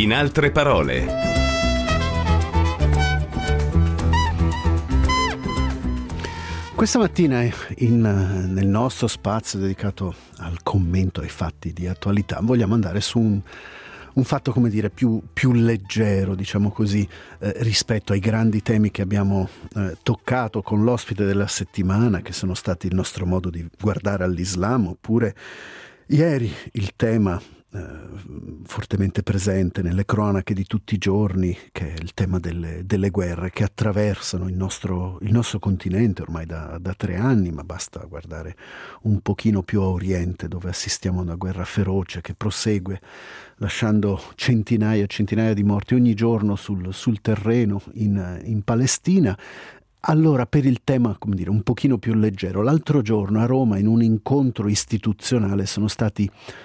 In altre parole. Questa mattina nel nostro spazio dedicato al commento ai fatti di attualità vogliamo andare su un fatto, come dire, più leggero, diciamo così, rispetto ai grandi temi che abbiamo toccato con l'ospite della settimana, che sono stati il nostro modo di guardare all'Islam, oppure ieri il tema fortemente presente nelle cronache di tutti i giorni, che è il tema delle guerre che attraversano il nostro continente ormai da 3 anni, ma basta guardare un pochino più a oriente, dove assistiamo a una guerra feroce che prosegue, lasciando centinaia e centinaia di morti ogni giorno sul terreno in Palestina. Allora, per il tema, come dire, un pochino più leggero, l'altro giorno a Roma, in un incontro istituzionale, sono stati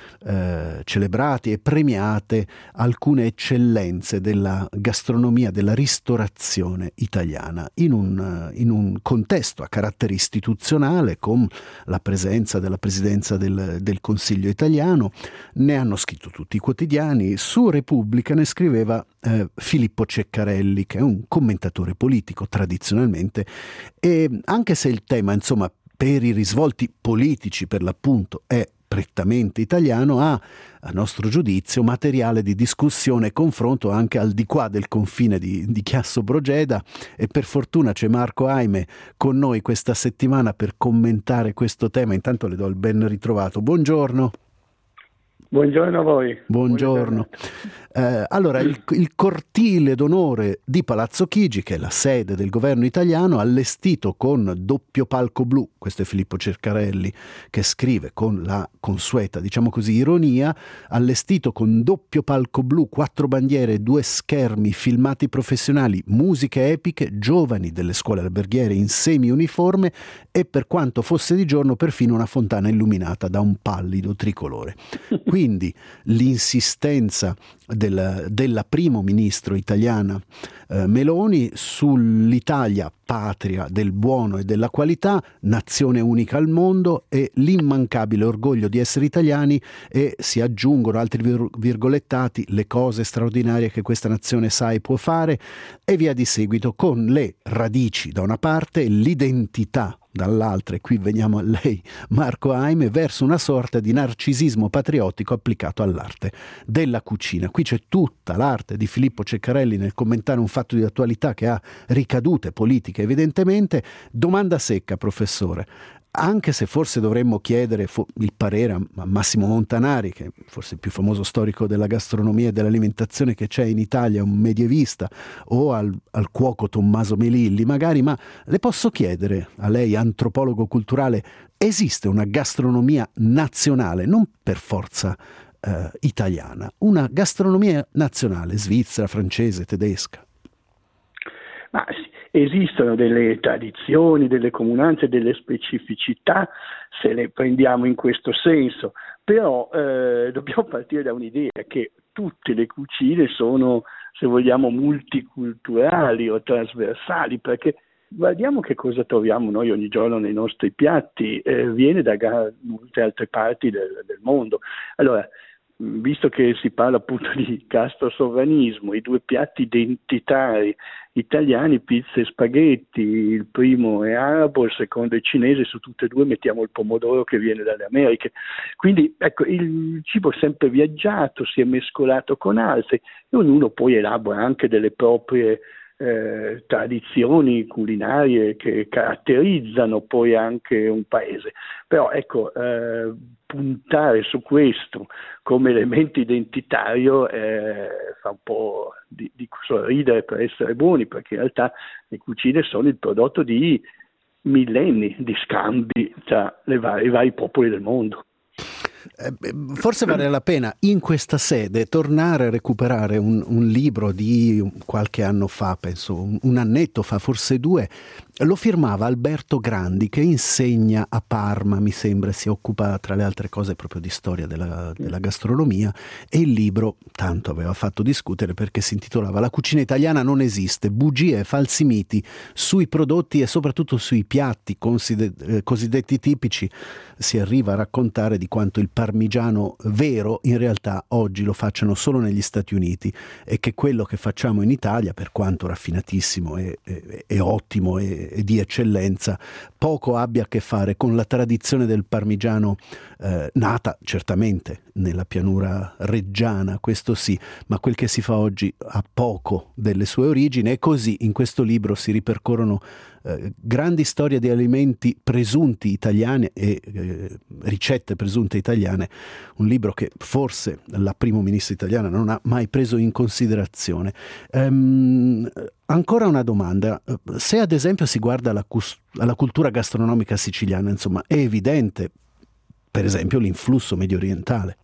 celebrati e premiate alcune eccellenze della gastronomia, della ristorazione italiana, in un contesto a carattere istituzionale, con la presenza della Presidenza del Consiglio italiano. Ne hanno scritto tutti i quotidiani. Su Repubblica ne scriveva Filippo Ceccarelli, che è un commentatore politico tradizionalmente, e anche se il tema, insomma, per i risvolti politici per l'appunto è prettamente italiano, ha, a nostro giudizio, materiale di discussione e confronto anche al di qua del confine di Chiasso Brogeda, e per fortuna c'è Marco Aime con noi questa settimana per commentare questo tema. Intanto le do il ben ritrovato. Buongiorno. Buongiorno a voi. Buongiorno. Allora, il cortile d'onore di Palazzo Chigi, che è la sede del governo italiano, allestito con doppio palco blu, questo è Filippo Ceccarelli che scrive con la consueta, diciamo così, ironia, allestito con doppio palco blu, 4 bandiere, 2 schermi, filmati professionali, musiche epiche, giovani delle scuole alberghiere in semi-uniforme e, per quanto fosse di giorno, perfino una fontana illuminata da un pallido tricolore. Quindi l'insistenza della primo ministro italiana Meloni sull'Italia, patria del buono e della qualità, nazione unica al mondo, e l'immancabile orgoglio di essere italiani, e si aggiungono altri virgolettati, le cose straordinarie che questa nazione sa e può fare, e via di seguito, con le radici da una parte e l'identità dall'altra. E qui veniamo a lei, Marco Aime, verso una sorta di narcisismo patriottico applicato all'arte della cucina. Qui c'è tutta l'arte di Filippo Ceccarelli nel commentare un fatto di attualità che ha ricadute politiche evidentemente. Domanda secca, professore, anche se forse dovremmo chiedere il parere a Massimo Montanari, che è forse il più famoso storico della gastronomia e dell'alimentazione che c'è in Italia, un medievista, o al cuoco Tommaso Melilli magari, ma le posso chiedere a lei, antropologo culturale, esiste una gastronomia nazionale, non per forza italiana, una gastronomia nazionale, svizzera, francese, tedesca? Ma sì, esistono delle tradizioni, delle comunanze, delle specificità, se le prendiamo in questo senso, però dobbiamo partire da un'idea che tutte le cucine sono, se vogliamo, multiculturali o trasversali, perché guardiamo che cosa troviamo noi ogni giorno nei nostri piatti, viene da molte altre parti del mondo. Allora, visto che si parla appunto di gastrosovranismo, i 2 piatti identitari italiani, pizza e spaghetti, il primo è arabo, il secondo è cinese, su tutte e 2 mettiamo il pomodoro che viene dalle Americhe. Quindi ecco, il cibo è sempre viaggiato, si è mescolato con altri, e ognuno poi elabora anche delle proprie tradizioni culinarie che caratterizzano poi anche un paese. Però ecco, puntare su questo come elemento identitario fa un po' di sorridere, per essere buoni, perché in realtà le cucine sono il prodotto di millenni di scambi tra i vari popoli del mondo. Forse vale la pena in questa sede tornare a recuperare un libro di qualche anno fa, penso un annetto fa, forse 2, Lo firmava Alberto Grandi, che insegna a Parma, mi sembra, si occupa tra le altre cose proprio di storia della gastronomia, e il libro tanto aveva fatto discutere perché si intitolava La cucina italiana non esiste, bugie e falsi miti sui prodotti e soprattutto sui piatti cosiddetti tipici. Si arriva a raccontare di quanto il parmigiano vero in realtà oggi lo facciano solo negli Stati Uniti e che quello che facciamo in Italia, per quanto raffinatissimo e ottimo e di eccellenza, poco abbia a che fare con la tradizione del parmigiano, nata certamente nella pianura reggiana, questo sì, ma quel che si fa oggi ha poco delle sue origini. E così in questo libro si ripercorrono grandi storie di alimenti presunti italiani e ricette presunte italiane, un libro che forse la primo ministro italiana non ha mai preso in considerazione. Ancora una domanda: se ad esempio si guarda alla cultura gastronomica siciliana, insomma, è evidente per esempio l'influsso medio orientale.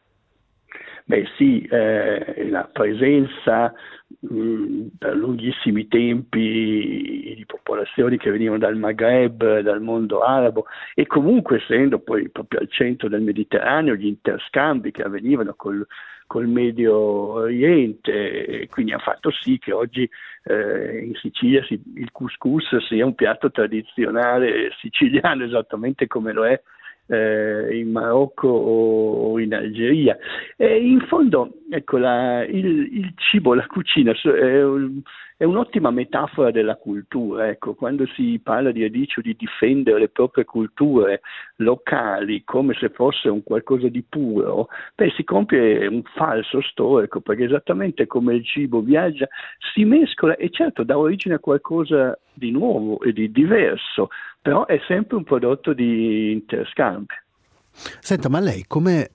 Beh sì, la presenza per lunghissimi tempi di popolazioni che venivano dal Maghreb, dal mondo arabo, e comunque essendo poi proprio al centro del Mediterraneo gli interscambi che avvenivano col Medio Oriente, quindi ha fatto sì che oggi in Sicilia il couscous sia un piatto tradizionale siciliano, esattamente come lo è in Marocco o in Algeria. E in fondo, ecco, il cibo, la cucina è un'ottima metafora della cultura. Ecco, quando si parla di difendere le proprie culture locali come se fosse un qualcosa di puro, si compie un falso storico, perché esattamente come il cibo viaggia, si mescola e certo dà origine a qualcosa di nuovo e di diverso, però è sempre un prodotto di interscambio. Senta, ma lei come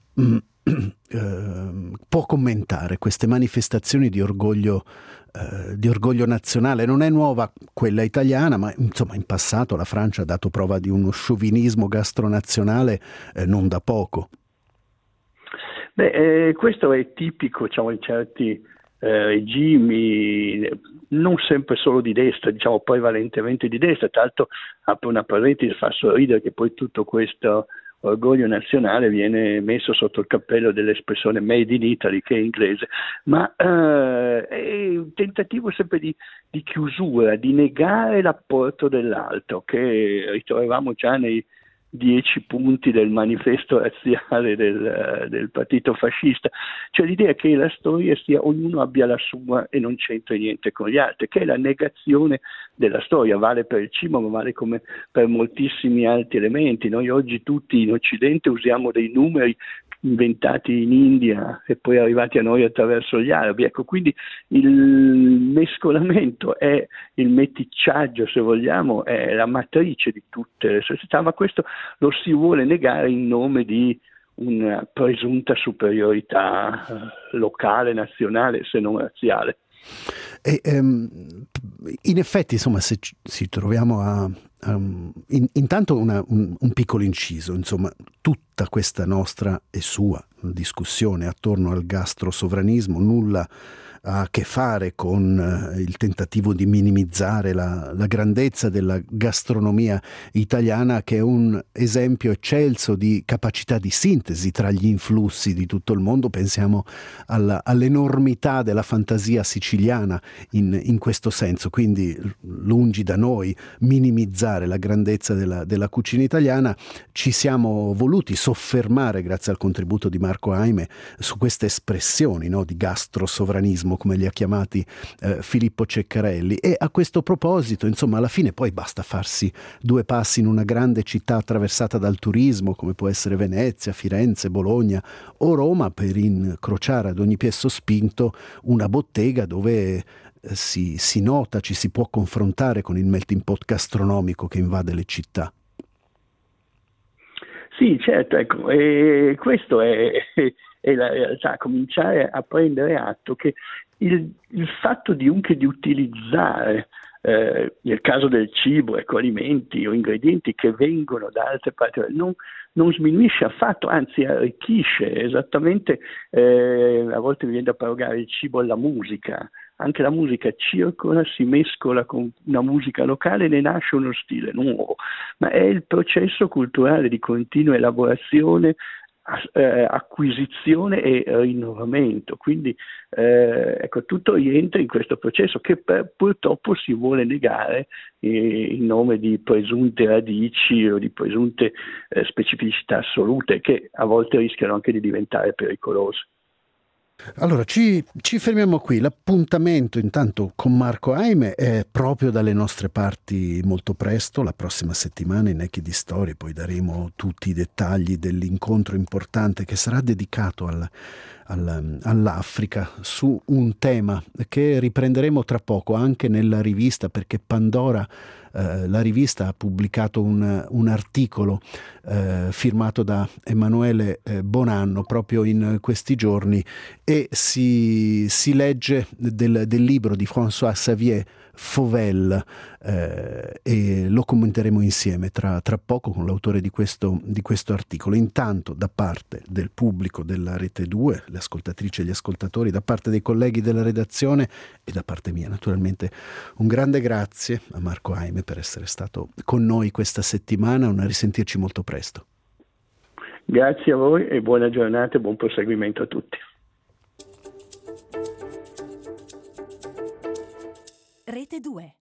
può commentare queste manifestazioni di orgoglio nazionale? Non è nuova quella italiana, ma insomma in passato la Francia ha dato prova di uno sciovinismo gastronazionale non da poco. Questo è tipico, diciamo, in certi regimi, non sempre solo di destra, diciamo prevalentemente di destra. Tra l'altro, apro una parentesi, fa sorridere che poi tutto questo orgoglio nazionale viene messo sotto il cappello dell'espressione made in Italy, che è inglese, ma è un tentativo sempre di chiusura, di negare l'apporto dell'altro, che ritrovavamo già nei 10 punti del manifesto razziale del partito fascista, cioè l'idea che la storia sia ognuno abbia la sua e non c'entra niente con gli altri, che è la negazione della storia. Vale per il cibo, ma vale come per moltissimi altri elementi. Noi oggi tutti in Occidente usiamo dei numeri inventati in India e poi arrivati a noi attraverso gli arabi. Ecco, quindi il mescolamento è il meticciaggio, se vogliamo, è la matrice di tutte le società, ma questo lo si vuole negare in nome di una presunta superiorità locale, nazionale, se non razziale. In effetti, insomma, se ci troviamo intanto un piccolo inciso, insomma, tutta questa nostra e sua discussione attorno al gastrosovranismo nulla ha a che fare con il tentativo di minimizzare la grandezza della gastronomia italiana, che è un esempio eccelso di capacità di sintesi tra gli influssi di tutto il mondo. Pensiamo all'enormità della fantasia siciliana in questo senso, quindi lungi da noi minimizzare la grandezza della cucina italiana. Ci siamo voluti soffermare, grazie al contributo di Marco Aime, su queste espressioni, no, di gastrosovranismo, come li ha chiamati Filippo Ceccarelli. E a questo proposito, insomma, alla fine poi basta farsi due passi in una grande città attraversata dal turismo, come può essere Venezia, Firenze, Bologna o Roma, per incrociare ad ogni piè sospinto una bottega dove si nota, ci si può confrontare con il melting pot gastronomico che invade le città. Sì, certo, ecco, e questo è la realtà, cominciare a prendere atto che il fatto di utilizzare, nel caso del cibo, ecco, alimenti o ingredienti che vengono da altre parti, non sminuisce affatto, anzi arricchisce. Esattamente, a volte mi viene da paragonare il cibo alla musica, anche la musica circola, si mescola con una musica locale e ne nasce uno stile nuovo, ma è il processo culturale di continua elaborazione, acquisizione e rinnovamento, quindi ecco, tutto rientra in questo processo che purtroppo si vuole negare in nome di presunte radici o di presunte specificità assolute che a volte rischiano anche di diventare pericolose. Allora, ci fermiamo qui. L'appuntamento intanto con Marco Haime è proprio dalle nostre parti molto presto, la prossima settimana in Echi di Storie, poi daremo tutti i dettagli dell'incontro importante che sarà dedicato all'Africa su un tema che riprenderemo tra poco anche nella rivista, perché Pandora, la rivista, ha pubblicato un articolo firmato da Emanuele Bonanno proprio in questi giorni, e si legge del libro di François-Xavier Fauvel, e lo commenteremo insieme tra poco con l'autore di questo articolo. Intanto, da parte del pubblico della Rete 2, le ascoltatrici e gli ascoltatori, da parte dei colleghi della redazione e da parte mia naturalmente, un grande grazie a Marco Haime per essere stato con noi questa settimana. A risentirci molto presto. Grazie a voi e buona giornata e buon proseguimento a tutti. Rete 2.